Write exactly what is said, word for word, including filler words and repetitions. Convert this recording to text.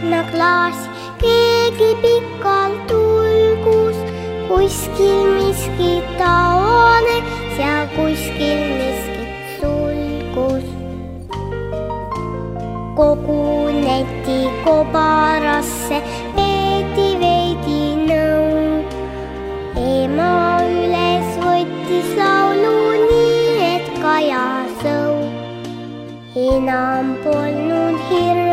aknaklaasi, keegi pikalt ulgus. Kuskil miskit taones ja kuskil miskit sulgus. Koguneti kobarasse, peeti veidi nõu. Ema üles võttis laulu nii, et kaja sõu. Enam polnud hirm.